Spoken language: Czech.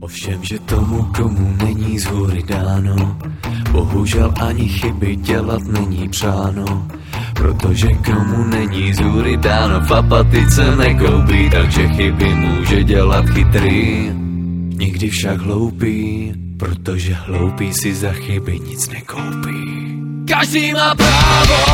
Ovšem, že tomu, komu není z hůry dáno, bohužel ani chyby dělat není přáno. Protože komu není z hůry dáno, v apatice nekoupí, takže chyby může dělat chytrý. Nikdy však hloupý, protože hloupý si za chyby nic nekoupí. Každý má právo